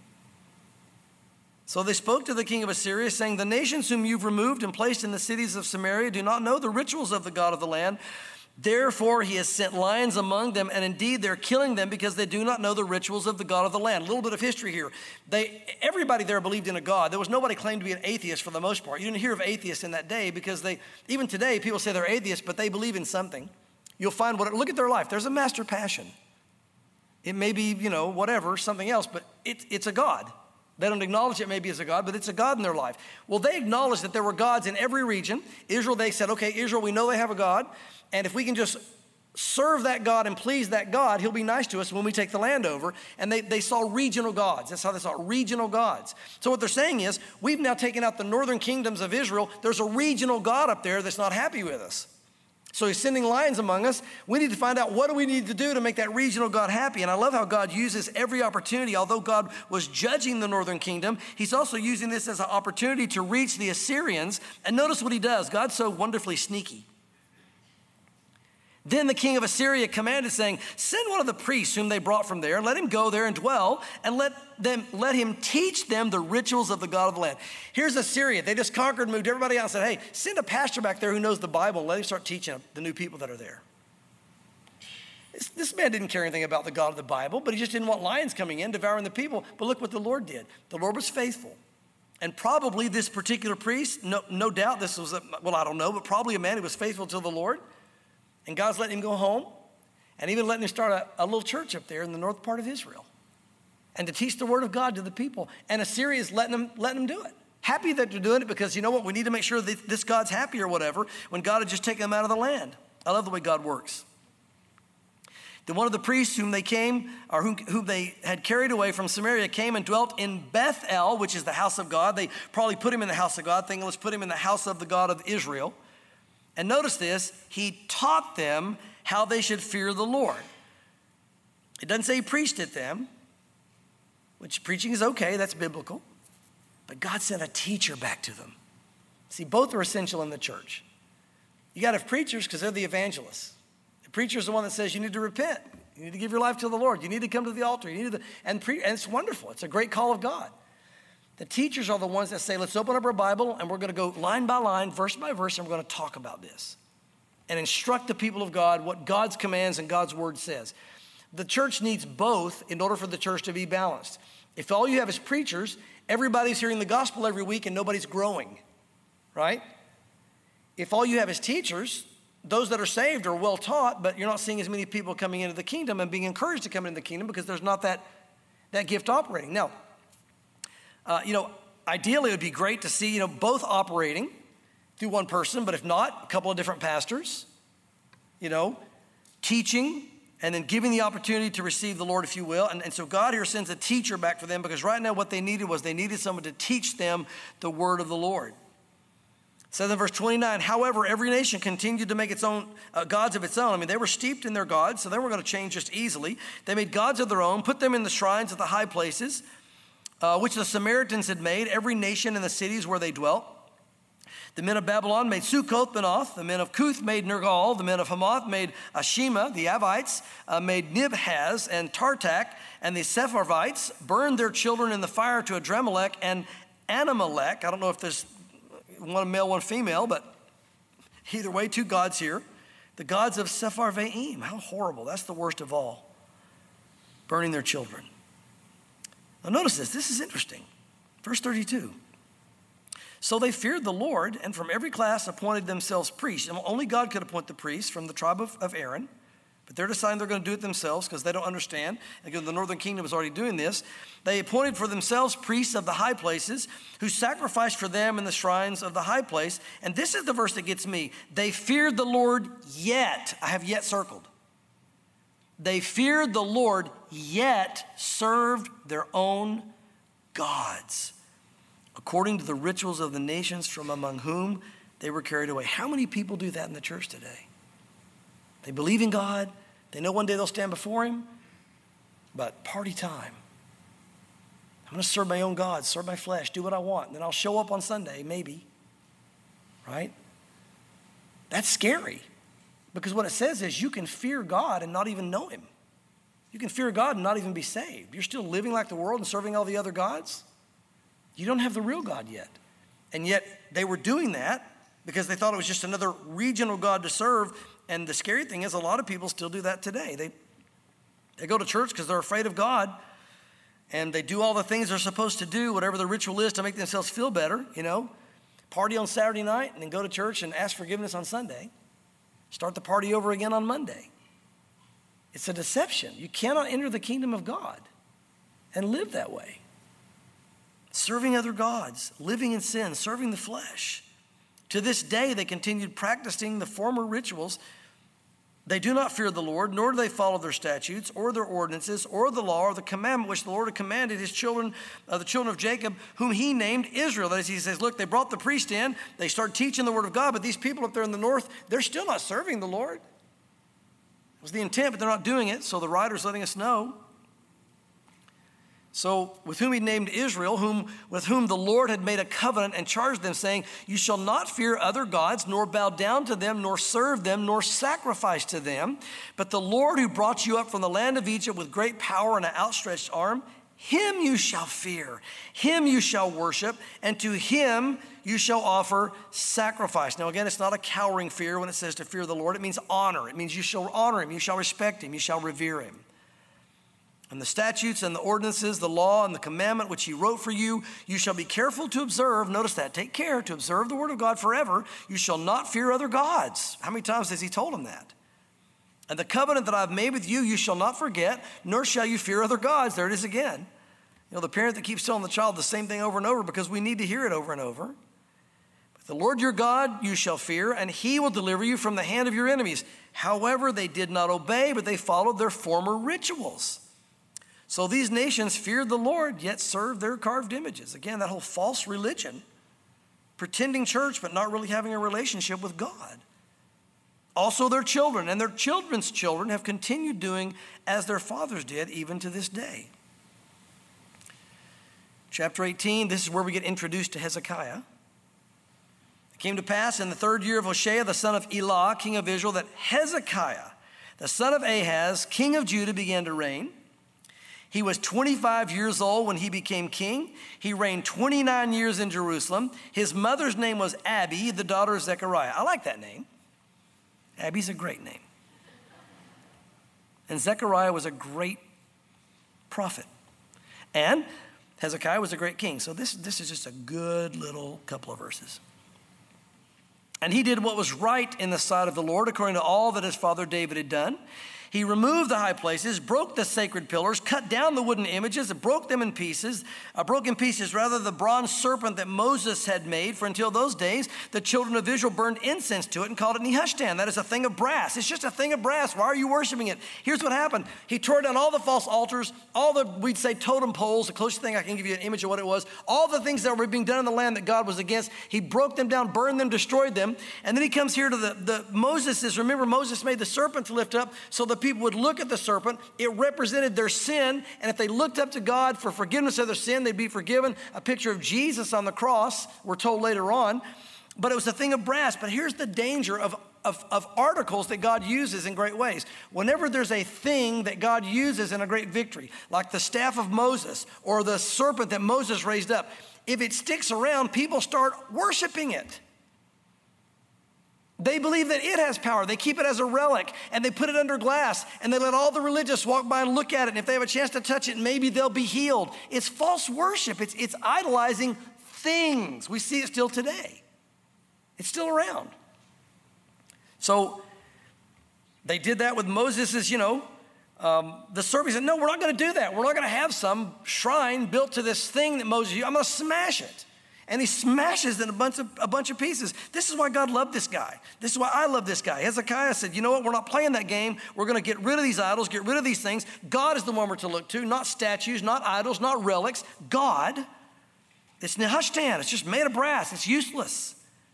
So they spoke to the king of Assyria, saying, the nations whom you've removed and placed in the cities of Samaria do not know the rituals of the God of the land. Therefore, he has sent lions among them, and indeed they're killing them because they do not know the rituals of the God of the land. A little bit of history here. They, everybody there believed in a God. There was nobody claimed to be an atheist for the most part. You didn't hear of atheists in that day because they, even today, people say they're atheists, but they believe in something. You'll find, what, look at their life. There's a master passion. It may be, you know, whatever, something else, but it, it's a God. They don't acknowledge it maybe as a God, but it's a God in their life. Well, they acknowledged that there were gods in every region. Israel, they said, okay, Israel, we know they have a God, and if we can just serve that God and please that God, he'll be nice to us when we take the land over. And they, they saw regional gods. That's how they saw regional gods. So what they're saying is, we've now taken out the northern kingdoms of Israel. There's a regional God up there that's not happy with us. So he's sending lions among us. We need to find out, what do we need to do to make that regional God happy? And I love how God uses every opportunity. Although God was judging the northern kingdom, he's also using this as an opportunity to reach the Assyrians. And notice what he does. God's so wonderfully sneaky. Then the king of Assyria commanded, saying, send one of the priests whom they brought from there, let him go there and dwell, and let them let him teach them the rituals of the God of the land. Here's Assyria. They just conquered, moved everybody out, and said, hey, send a pastor back there who knows the Bible, and let him start teaching the new people that are there. This, this man didn't care anything about the God of the Bible, but he just didn't want lions coming in, devouring the people. But look what the Lord did. The Lord was faithful. And probably this particular priest, no, no doubt this was, a, well, I don't know, but probably a man who was faithful to the Lord. And God's letting him go home, and even letting him start a, a little church up there in the north part of Israel, and to teach the word of God to the people. And Assyria is letting them, letting them do it. Happy that they're doing it, because you know what? We need to make sure that this God's happy or whatever, when God had just taken them out of the land. I love the way God works. Then one of the priests whom they came, or whom, whom they had carried away from Samaria, came and dwelt in Bethel, which is the house of God. They probably put him in the house of God, thinking, let's put him in the house of the God of Israel. And notice this, he taught them how they should fear the Lord. It doesn't say he preached at them, which preaching is okay, that's biblical. but God sent a teacher back to them. See, both are essential in the church. You got to have preachers because they're the evangelists. The preacher is the one that says you need to repent. You need to give your life to the Lord. You need to come to the altar. You need to, and, pre, and it's wonderful. It's a great call of God. The teachers are the ones that say, let's open up our Bible and we're going to go line by line, verse by verse, and we're going to talk about this and instruct the people of God what God's commands and God's word says. The church needs both in order for the church to be balanced. If all you have is preachers, everybody's hearing the gospel every week and nobody's growing, right? If all you have is teachers, those that are saved are well taught, but you're not seeing as many people coming into the kingdom and being encouraged to come into the kingdom because there's not that, that gift operating. Now, uh, you know, ideally it would be great to see, you know, both operating through one person, but if not, a couple of different pastors, you know, teaching and then giving the opportunity to receive the Lord, if you will. And, and so God here sends a teacher back for them because right now what they needed was they needed someone to teach them the word of the Lord. It says in verse twenty-nine, however, every nation continued to make its own uh, gods of its own. I mean, they were steeped in their gods, so they weren't going to change just easily. They made gods of their own, put them in the shrines of the high places, uh, which the Samaritans had made, every nation in the cities where they dwelt. The men of Babylon made Succoth Benoth. The men of Cuth made Nergal. The men of Hamath made Ashima. The Avites uh, made Nibhaz and Tartak. And the Sepharvites burned their children in the fire to Adremelech and Anamelech. I don't know if there's one male, one female, but either way, two gods here. The gods of Sepharvaim. How horrible. That's the worst of all. Burning their children. Now notice this. This is interesting. Verse thirty-two. So they feared the Lord, and from every class appointed themselves priests. And only God could appoint the priests from the tribe of, of Aaron. But they're deciding they're going to do it themselves because they don't understand. Because the northern kingdom is already doing this. They appointed for themselves priests of the high places who sacrificed for them in the shrines of the high place. And this is the verse that gets me. They feared the Lord yet. I have yet circled. They feared the Lord yet served their own gods, according to the rituals of the nations from among whom they were carried away. How many people do that in the church today? They believe in God. They know one day they'll stand before him. But party time. I'm going to serve my own God, serve my flesh, do what I want. And then I'll show up on Sunday, maybe. Right? That's scary. Because what it says is you can fear God and not even know him. You can fear God and not even be saved. You're still living like the world and serving all the other gods. You don't have the real God yet. And yet they were doing that because they thought it was just another regional God to serve. And the scary thing is a lot of people still do that today. They, they go to church because they're afraid of God. And they do all the things they're supposed to do, whatever the ritual is to make themselves feel better, you know. Party on Saturday night and then go to church and ask forgiveness on Sunday. Start the party over again on Monday. It's a deception. You cannot enter the kingdom of God and live that way. Serving other gods, living in sin, serving the flesh. To this day, they continued practicing the former rituals. They do not fear the Lord, nor do they follow their statutes or their ordinances or the law or the commandment which the Lord had commanded his children, uh, the children of Jacob, whom he named Israel. That is, he says, look, they brought the priest in. They start teaching the word of God, but these people up there in the north, they're still not serving the Lord. It was the intent, but they're not doing it, so the writer's letting us know. So with whom he named Israel, whom with whom the Lord had made a covenant and charged them, saying, you shall not fear other gods, nor bow down to them, nor serve them, nor sacrifice to them. But the Lord who brought you up from the land of Egypt with great power and an outstretched arm, him you shall fear, him you shall worship, and to him you shall offer sacrifice. Now again, it's not a cowering fear when it says to fear the Lord. It means honor. It means you shall honor him, you shall respect him, you shall revere him. And the statutes and the ordinances, the law and the commandment which he wrote for you, you shall be careful to observe. Notice that. Take care to observe the word of God forever. You shall not fear other gods. How many times has he told them that? And the covenant that I've made with you, you shall not forget, nor shall you fear other gods. There it is again. You know, the parent that keeps telling the child the same thing over and over because we need to hear it over and over. But the Lord your God you shall fear, and he will deliver you from the hand of your enemies. However, they did not obey, but they followed their former rituals. So these nations feared the Lord, yet served their carved images. Again, that whole false religion, pretending church, but not really having a relationship with God. Also their children and their children's children have continued doing as their fathers did, even to this day. chapter eighteen, this is where we get introduced to Hezekiah. It came to pass in the third year of Hoshea, the son of Elah, king of Israel, that Hezekiah, the son of Ahaz, king of Judah, began to reign. He was twenty-five years old when he became king. He reigned twenty-nine years in Jerusalem. His mother's name was Abi, the daughter of Zechariah. I like that name. Abi's a great name. And Zechariah was a great prophet. And Hezekiah was a great king. So this, this is just a good little couple of verses. And he did what was right in the sight of the Lord, according to all that his father David had done. He removed the high places, broke the sacred pillars, cut down the wooden images, and broke them in pieces, uh, broke in pieces rather the bronze serpent that Moses had made. For until those days, the children of Israel burned incense to it and called it Nehushtan. That is a thing of brass. It's just a thing of brass. Why are you worshiping it? Here's what happened. He tore down all the false altars, all the, we'd say, totem poles, the closest thing I can give you an image of what it was, all the things that were being done in the land that God was against. He broke them down, burned them, destroyed them. And then he comes here to the, the Moses is, remember, Moses made the serpent to lift up so the people would look at the serpent. It represented their sin, and if they looked up to God for forgiveness of their sin, they'd be forgiven. A picture of Jesus on the cross, we're told later on, but it was a thing of brass. But here's the danger of, of, of articles that God uses in great ways. Whenever there's a thing that God uses in a great victory, like the staff of Moses or the serpent that Moses raised up, if it sticks around, people start worshiping it. They believe that it has power. They keep it as a relic, and they put it under glass, and they let all the religious walk by and look at it. And if they have a chance to touch it, maybe they'll be healed. It's false worship. It's, it's idolizing things. We see it still today. It's still around. So they did that with Moses' you know, um, the serpent. He said, no, we're not going to do that. We're not going to have some shrine built to this thing that Moses used. I'm going to smash it. And he smashes in a bunch of a bunch of pieces. This is why God loved this guy. This is why I love this guy. Hezekiah said, you know what? We're not playing that game. We're going to get rid of these idols, get rid of these things. God is the one we're to look to, not statues, not idols, not relics. God. It's Nehushtan. It's just made of brass. It's useless.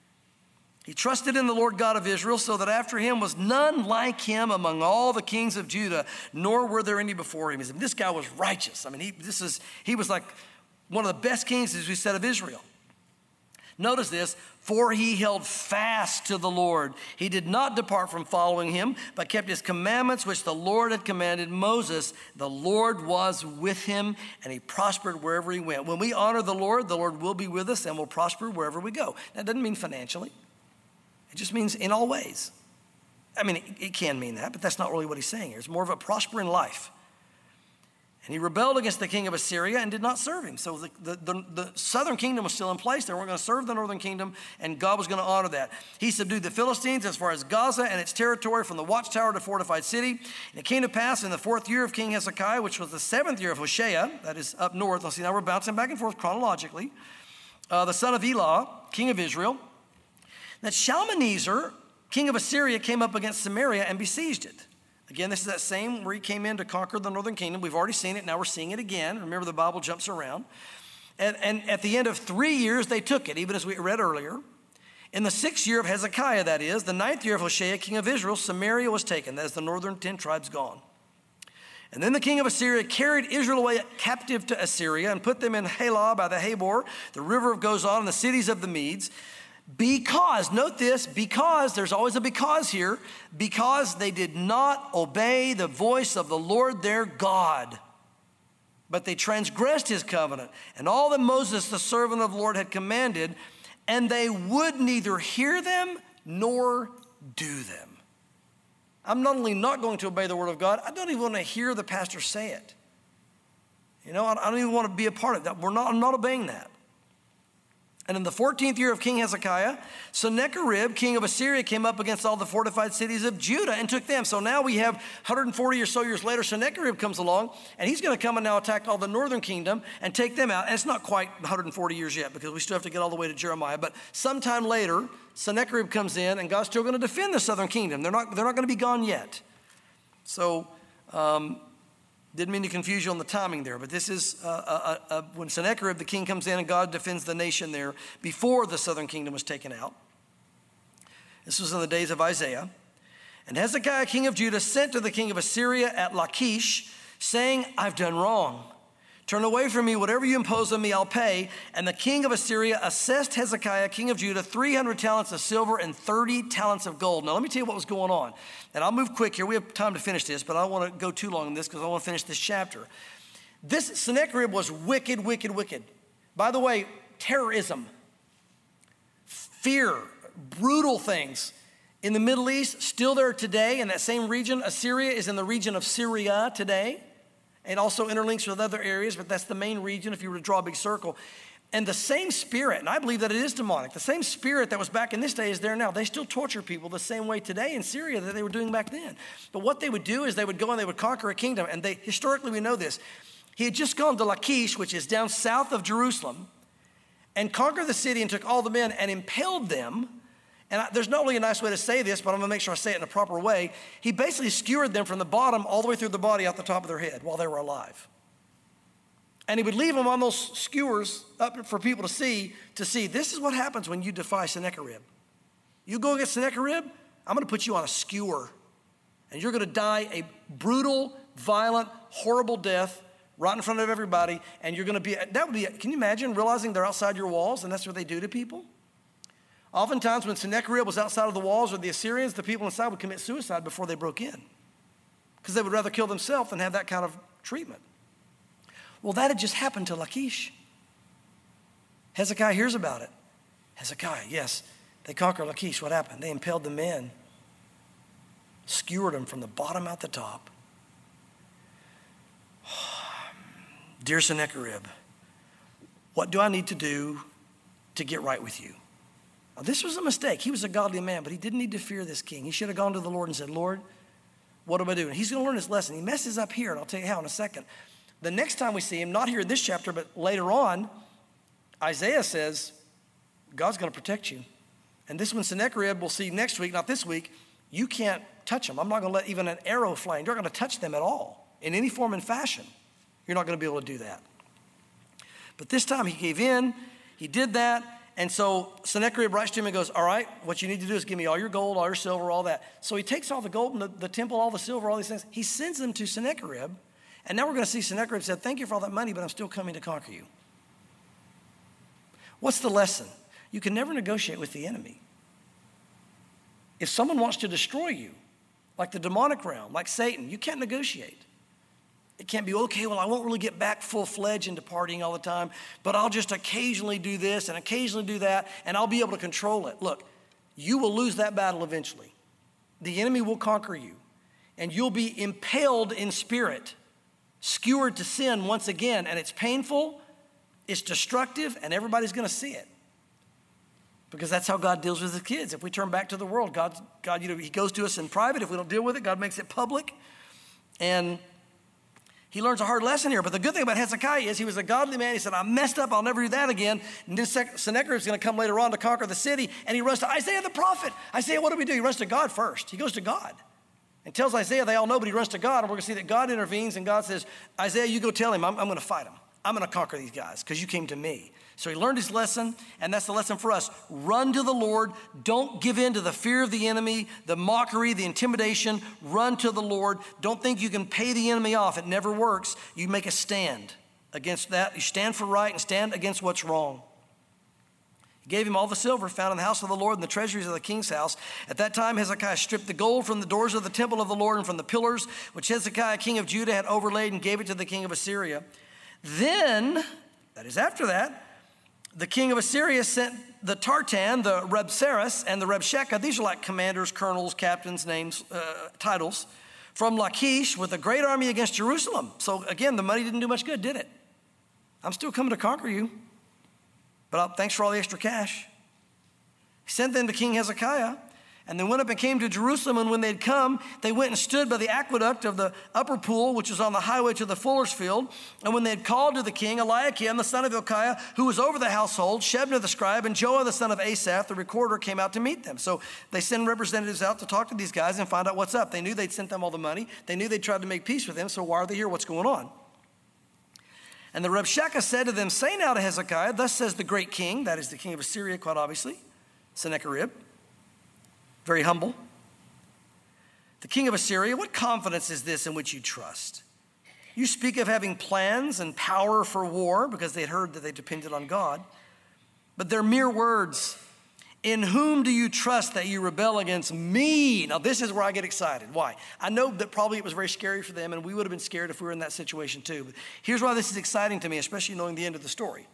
He trusted in the Lord God of Israel, so that after him was none like him among all the kings of Judah, nor were there any before him. This guy was righteous. I mean, he, this is, he was like one of the best kings, as we said, of Israel. Notice this, for he held fast to the Lord. He did not depart from following him, but kept his commandments, which the Lord had commanded Moses. The Lord was with him, and he prospered wherever he went. When we honor the Lord, the Lord will be with us and will prosper wherever we go. That doesn't mean financially. It just means in all ways. I mean, it, it can mean that, but that's not really what he's saying here. It's more of a prospering life. And he rebelled against the king of Assyria and did not serve him. So the, the, the, the southern kingdom was still in place. They weren't going to serve the northern kingdom, and God was going to honor that. He subdued the Philistines as far as Gaza and its territory, from the watchtower to fortified city. And it came to pass in the fourth year of King Hezekiah, which was the seventh year of Hoshea, that is up north. Let's see, now we're bouncing back and forth chronologically. Uh, the son of Elah, king of Israel, that Shalmaneser, king of Assyria, came up against Samaria and besieged it. Again, this is that same where he came in to conquer the northern kingdom. We've already seen it. Now we're seeing it again. Remember, the Bible jumps around. And, and at the end of three years, they took it, even as we read earlier. In the sixth year of Hezekiah, that is, the ninth year of Hoshea, king of Israel, Samaria was taken. That is, the northern ten tribes gone. And then the king of Assyria carried Israel away captive to Assyria and put them in Halah by the Habor, the river of Gozan, and the cities of the Medes. Because, note this, because, there's always a because here, because they did not obey the voice of the Lord their God, but they transgressed his covenant and all that Moses, the servant of the Lord, had commanded, and they would neither hear them nor do them. I'm not only not going to obey the word of God, I don't even want to hear the pastor say it. You know, I don't even want to be a part of that. We're not, I'm not obeying that. And in the fourteenth year of King Hezekiah, Sennacherib, king of Assyria, came up against all the fortified cities of Judah and took them. So now we have one hundred forty or so years later, Sennacherib comes along, and he's going to come and now attack all the northern kingdom and take them out. And it's not quite one hundred forty years yet, because we still have to get all the way to Jeremiah. But sometime later, Sennacherib comes in, and God's still going to defend the southern kingdom. They're not, they're not going to be gone yet. So, um, didn't mean to confuse you on the timing there, but this is uh, uh, uh, when Sennacherib, the king, comes in and God defends the nation there before the southern kingdom was taken out. This was in the days of Isaiah. And Hezekiah, king of Judah, sent to the king of Assyria at Lachish, saying, I've done wrong. Turn away from me, whatever you impose on me, I'll pay. And the king of Assyria assessed Hezekiah, king of Judah, three hundred talents of silver and thirty talents of gold. Now, let me tell you what was going on. And I'll move quick here. We have time to finish this, but I don't want to go too long in this because I want to finish this chapter. This Sennacherib was wicked, wicked, wicked. By the way, terrorism, fear, brutal things. In the Middle East, still there today in that same region. Assyria is in the region of Syria today. It also interlinks with other areas, but that's the main region if you were to draw a big circle. And the same spirit, and I believe that it is demonic, the same spirit that was back in this day is there now. They still torture people the same way today in Syria that they were doing back then. But what they would do is they would go and they would conquer a kingdom. And they historically, we know this. He had just gone to Lachish, which is down south of Jerusalem, and conquered the city and took all the men and impaled them. And I, there's not really a nice way to say this, but I'm going to make sure I say it in a proper way. He basically skewered them from the bottom all the way through the body out the top of their head while they were alive. And he would leave them on those skewers up for people to see, to see this is what happens when you defy Sennacherib. You go against Sennacherib, I'm going to put you on a skewer. And you're going to die a brutal, violent, horrible death right in front of everybody. And you're going to be, that would be, can you imagine realizing they're outside your walls and that's what they do to people? Oftentimes when Sennacherib was outside of the walls or the Assyrians, the people inside would commit suicide before they broke in because they would rather kill themselves than have that kind of treatment. Well, that had just happened to Lachish. Hezekiah hears about it. Hezekiah, yes, they conquered Lachish. What happened? They impaled the men, skewered them from the bottom out the top. Dear Sennacherib, what do I need to do to get right with you? Now, this was a mistake. He was a godly man, but he didn't need to fear this king. He should have gone to the Lord and said, Lord, what do I do? And he's going to learn his lesson. He messes up here, and I'll tell you how in a second. The next time we see him, not here in this chapter, but later on, Isaiah says, God's going to protect you. And this one, Sennacherib, we'll see next week, not this week. You can't touch them. I'm not going to let even an arrow fly. You're not going to touch them at all in any form and fashion. You're not going to be able to do that. But this time he gave in. He did that. And so Sennacherib writes to him and goes, all right, what you need to do is give me all your gold, all your silver, all that. So he takes all the gold and the, the temple, all the silver, all these things. He sends them to Sennacherib. And now we're going to see Sennacherib said, thank you for all that money, but I'm still coming to conquer you. What's the lesson? You can never negotiate with the enemy. If someone wants to destroy you, like the demonic realm, like Satan, you can't negotiate. It can't be, okay, well, I won't really get back full-fledged into partying all the time, but I'll just occasionally do this and occasionally do that, and I'll be able to control it. Look, you will lose that battle eventually. The enemy will conquer you, and you'll be impaled in spirit, skewered to sin once again, and it's painful, it's destructive, and everybody's going to see it. Because that's how God deals with his kids. If we turn back to the world, God, God, you know, he goes to us in private. If we don't deal with it, God makes it public, and he learns a hard lesson here. But the good thing about Hezekiah is he was a godly man. He said, I messed up. I'll never do that again. And then Sennacherib is going to come later on to conquer the city. And he runs to Isaiah the prophet. Isaiah, what do we do? He runs to God first. He goes to God and tells Isaiah, they all know, but he runs to God. And we're going to see that God intervenes. And God says, Isaiah, you go tell him, I'm, I'm going to fight him. I'm going to conquer these guys because you came to me. So he learned his lesson, and that's the lesson for us. Run to the Lord. Don't give in to the fear of the enemy, the mockery, the intimidation. Run to the Lord. Don't think you can pay the enemy off. It never works. You make a stand against that. You stand for right and stand against what's wrong. He gave him all the silver found in the house of the Lord and the treasuries of the king's house. At that time, Hezekiah stripped the gold from the doors of the temple of the Lord and from the pillars, which Hezekiah, king of Judah, had overlaid, and gave it to the king of Assyria. Then, that is after that, the king of Assyria sent the Tartan, the Rabsaris, and the Rabshakeh. These are like commanders, colonels, captains, names, uh, titles, from Lachish with a great army against Jerusalem. So again, the money didn't do much good, did it? I'm still coming to conquer you, but I'll, thanks for all the extra cash. He sent them to King Hezekiah, and they went up and came to Jerusalem, and when they'd come, they went and stood by the aqueduct of the upper pool, which was on the highway to the fuller's field. And when they had called to the king, Eliakim, the son of Hilkiah, who was over the household, Shebna the scribe, and Joah, the son of Asaph, the recorder, came out to meet them. So they send representatives out to talk to these guys and find out what's up. They knew they'd sent them all the money. They knew they'd tried to make peace with them, so why are they here? What's going on? And the Rabshakeh said to them, say now to Hezekiah, thus says the great king, that is the king of Assyria, quite obviously, Sennacherib, very humble. The king of Assyria, what confidence is this in which you trust? You speak of having plans and power for war because they had heard that they depended on God. But they're mere words. In whom do you trust that you rebel against me? Now, this is where I get excited. Why? I know that probably it was very scary for them, and we would have been scared if we were in that situation too. But here's why this is exciting to me, especially knowing the end of the story.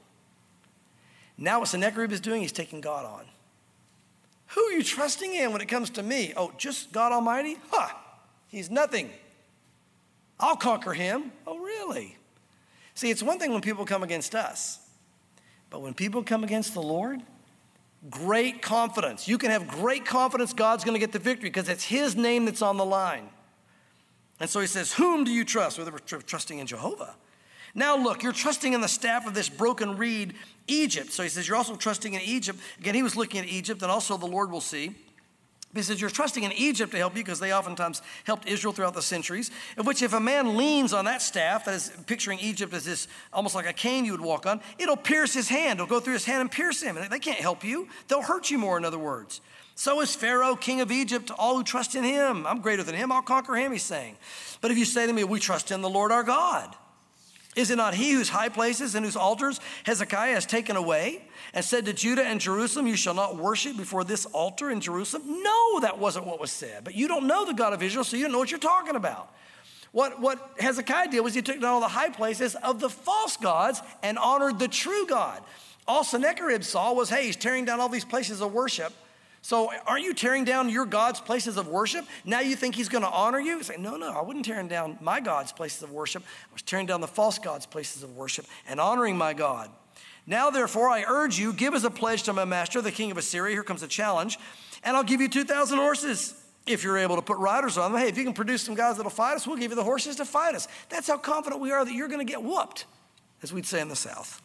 Now what Sennacherib is doing, he's taking God on. Who are you trusting in when it comes to me? Oh, just God Almighty? Ha! Huh, he's nothing. I'll conquer him. Oh, really? See, it's one thing when people come against us, but when people come against the Lord, great confidence. You can have great confidence God's going to get the victory because it's his name that's on the line. And so he says, whom do you trust? Well, they were tr- trusting in Jehovah. Now look, you're trusting in the staff of this broken reed, Egypt. So he says, you're also trusting in Egypt. Again, he was looking at Egypt, and also the Lord will see. He says, you're trusting in Egypt to help you because they oftentimes helped Israel throughout the centuries, of which if a man leans on that staff, that is picturing Egypt as this, almost like a cane you would walk on, it'll pierce his hand. It'll go through his hand and pierce him. And they can't help you. They'll hurt you more, in other words. So is Pharaoh, king of Egypt, to all who trust in him. I'm greater than him. I'll conquer him, he's saying. But if you say to me, we trust in the Lord our God. Is it not he whose high places and whose altars Hezekiah has taken away and said to Judah and Jerusalem, you shall not worship before this altar in Jerusalem? No, that wasn't what was said. But you don't know the God of Israel, so you don't know what you're talking about. What, what Hezekiah did was he took down all the high places of the false gods and honored the true God. All Sennacherib saw was, hey, he's tearing down all these places of worship. So aren't you tearing down your God's places of worship? Now you think he's going to honor you? Say, no, no, I wasn't tearing down my God's places of worship. I was tearing down the false God's places of worship and honoring my God. Now, therefore, I urge you, give as a pledge to my master, the king of Assyria. Here comes the challenge. And I'll give you two thousand horses if you're able to put riders on them. Hey, if you can produce some guys that'll fight us, we'll give you the horses to fight us. That's how confident we are that you're going to get whooped, as we'd say in the South.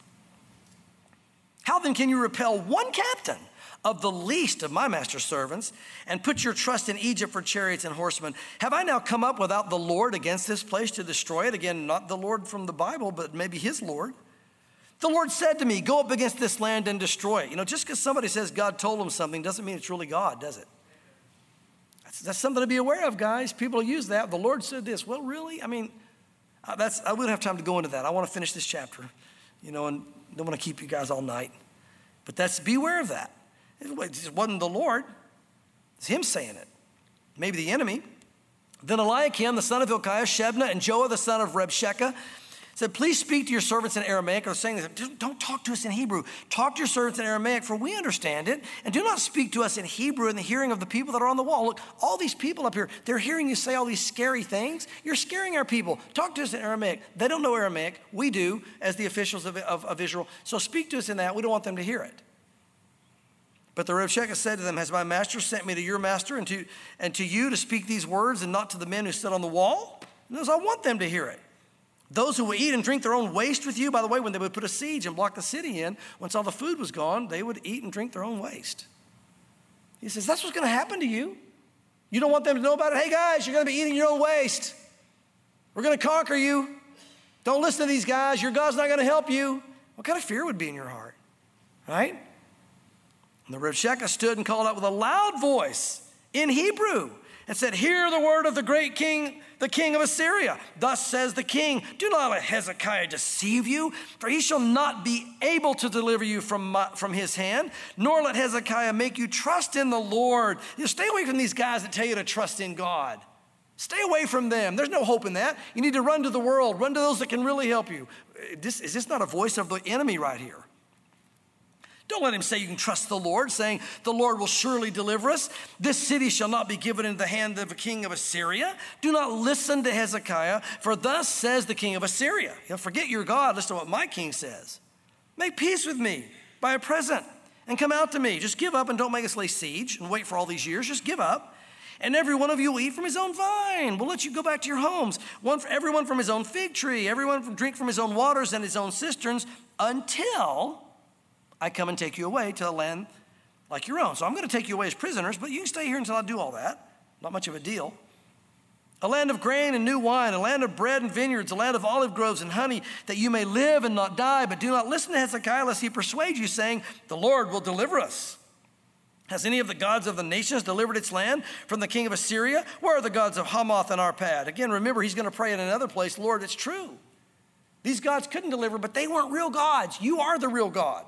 How then can you repel one captain of the least of my master's servants, and put your trust in Egypt for chariots and horsemen? Have I now come up without the Lord against this place to destroy it? Again, not the Lord from the Bible, but maybe his Lord. The Lord said to me, go up against this land and destroy it. You know, just because somebody says God told them something doesn't mean it's really God, does it? That's, that's something to be aware of, guys. People use that. The Lord said this. Well, really? I mean, uh, that's I wouldn't have time to go into that. I want to finish this chapter, you know, and don't want to keep you guys all night. But that's, beware of that. It wasn't the Lord. It's him saying it. Maybe the enemy. Then Eliakim, the son of Hilkiah, Shebna, and Joah, the son of Rebshekah, said, please speak to your servants in Aramaic. Or saying this, don't talk to us in Hebrew. Talk to your servants in Aramaic, for we understand it. And do not speak to us in Hebrew in the hearing of the people that are on the wall. Look, all these people up here, they're hearing you say all these scary things. You're scaring our people. Talk to us in Aramaic. They don't know Aramaic. We do, as the officials of, of, of Israel. So speak to us in that. We don't want them to hear it. But the Rebshekah said to them, has my master sent me to your master and to, and to you to speak these words and not to the men who stood on the wall? And I want them to hear it. Those who will eat and drink their own waste with you, by the way, when they would put a siege and block the city in, once all the food was gone, they would eat and drink their own waste. He says, that's what's going to happen to you. You don't want them to know about it? Hey, guys, you're going to be eating your own waste. We're going to conquer you. Don't listen to these guys. Your God's not going to help you. What kind of fear would be in your heart, right? And the Rebshekah stood and called out with a loud voice in Hebrew and said, hear the word of the great king, the king of Assyria. Thus says the king, do not let Hezekiah deceive you, for he shall not be able to deliver you from, my, from his hand, nor let Hezekiah make you trust in the Lord. You know, stay away from these guys that tell you to trust in God. Stay away from them. There's no hope in that. You need to run to the world. Run to those that can really help you. This, is this not a voice of the enemy right here? Don't let him say you can trust the Lord, saying the Lord will surely deliver us. This city shall not be given into the hand of a king of Assyria. Do not listen to Hezekiah, for thus says the king of Assyria. He'll forget your God. Listen to what my king says. Make peace with me by a present and come out to me. Just give up and don't make us lay siege and wait for all these years. Just give up. And every one of you will eat from his own vine. We'll let you go back to your homes. One for everyone from his own fig tree. Everyone from drink from his own waters and his own cisterns until I come and take you away to a land like your own. So I'm going to take you away as prisoners, but you can stay here until I do all that. Not much of a deal. A land of grain and new wine, a land of bread and vineyards, a land of olive groves and honey, that you may live and not die. But do not listen to Hezekiah, lest he persuade you, saying, the Lord will deliver us. Has any of the gods of the nations delivered its land from the king of Assyria? Where are the gods of Hamath and Arpad? Again, remember, he's going to pray in another place, Lord, it's true. These gods couldn't deliver, but they weren't real gods. You are the real God.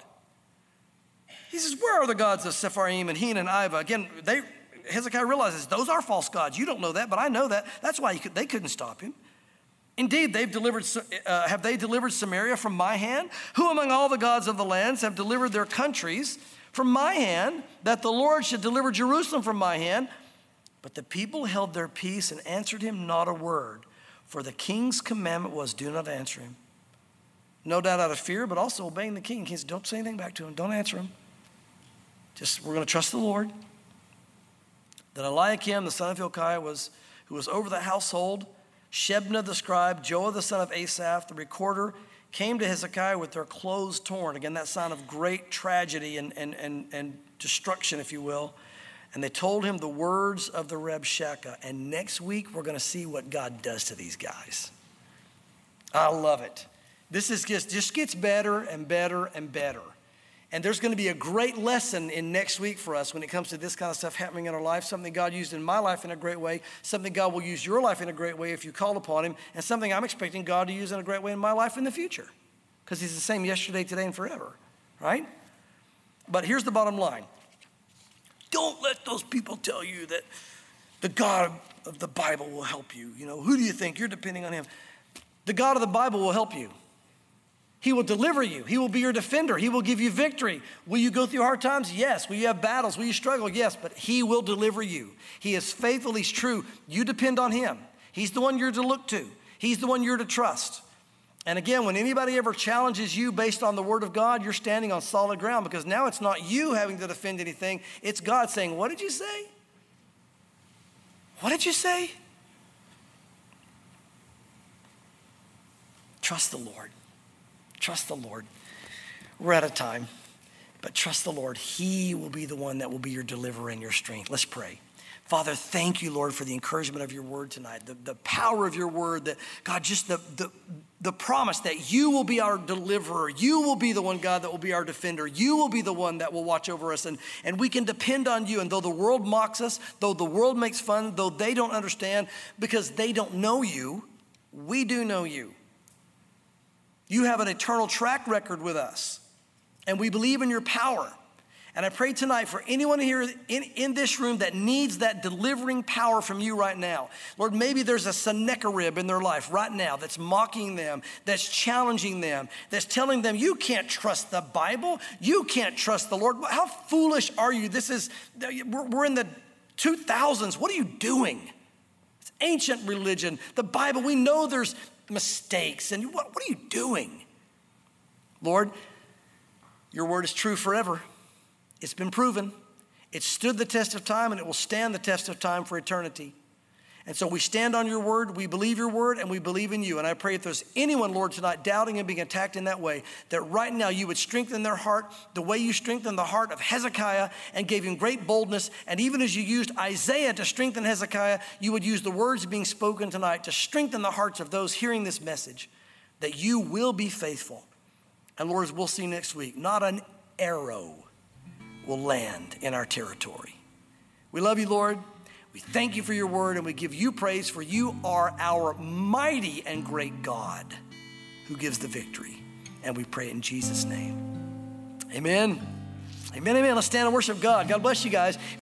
He says, where are the gods of Sepharvaim and Hen and Ivah? Again, they, Hezekiah realizes those are false gods. You don't know that, but I know that. That's why could, they couldn't stop him. Indeed, they've delivered, uh, have they delivered Samaria from my hand? Who among all the gods of the lands have delivered their countries from my hand, that the Lord should deliver Jerusalem from my hand? But the people held their peace and answered him not a word, for the king's commandment was, do not answer him. No doubt out of fear, but also obeying the king. He said, don't say anything back to him. Don't answer him. Just, we're going to trust the Lord. Then Eliakim, the son of Hilkiah, was, who was over the household, Shebna the scribe, Joah the son of Asaph, the recorder, came to Hezekiah with their clothes torn. Again, that sign of great tragedy and, and, and, and destruction, if you will. And they told him the words of the Rabshakeh. And next week, we're going to see what God does to these guys. I love it. This is just, just gets better and better and better. And there's going to be a great lesson in next week for us when it comes to this kind of stuff happening in our life, something God used in my life in a great way, something God will use your life in a great way if you call upon him, and something I'm expecting God to use in a great way in my life in the future, because he's the same yesterday, today, and forever, right? But here's the bottom line. Don't let those people tell you that the God of the Bible will help you. You know, who do you think? You're depending on him. The God of the Bible will help you. He will deliver you. He will be your defender. He will give you victory. Will you go through hard times? Yes. Will you have battles? Will you struggle? Yes. But he will deliver you. He is faithful. He's true. You depend on him. He's the one you're to look to. He's the one you're to trust. And again, when anybody ever challenges you based on the word of God, you're standing on solid ground, because now it's not you having to defend anything. It's God saying, what did you say? What did you say? Trust the Lord. Trust the Lord. We're out of time, but trust the Lord. He will be the one that will be your deliverer and your strength. Let's pray. Father, thank you, Lord, for the encouragement of your word tonight, the, the power of your word, that God, just the, the, the promise that you will be our deliverer. You will be the one, God, that will be our defender. You will be the one that will watch over us, and, and we can depend on you. And though the world mocks us, though the world makes fun, though they don't understand because they don't know you, we do know you. You have an eternal track record with us, and we believe in your power. And I pray tonight for anyone here in, in this room that needs that delivering power from you right now. Lord, maybe there's a Sennacherib in their life right now that's mocking them, that's challenging them, that's telling them, you can't trust the Bible. You can't trust the Lord. How foolish are you? This is, we're, we're in the two thousands. What are you doing? It's ancient religion. The Bible, we know there's mistakes. And what, what are you doing? Lord, your word is true forever. It's been proven. It stood the test of time, and it will stand the test of time for eternity. And so we stand on your word, we believe your word, and we believe in you. And I pray if there's anyone, Lord, tonight doubting and being attacked in that way, that right now you would strengthen their heart the way you strengthened the heart of Hezekiah and gave him great boldness. And even as you used Isaiah to strengthen Hezekiah, you would use the words being spoken tonight to strengthen the hearts of those hearing this message, that you will be faithful. And Lord, as we'll see next week, not an arrow will land in our territory. We love you, Lord. We thank you for your word, and we give you praise, for you are our mighty and great God who gives the victory. And we pray in Jesus' name. Amen. Amen, amen. Let's stand and worship God. God bless you guys.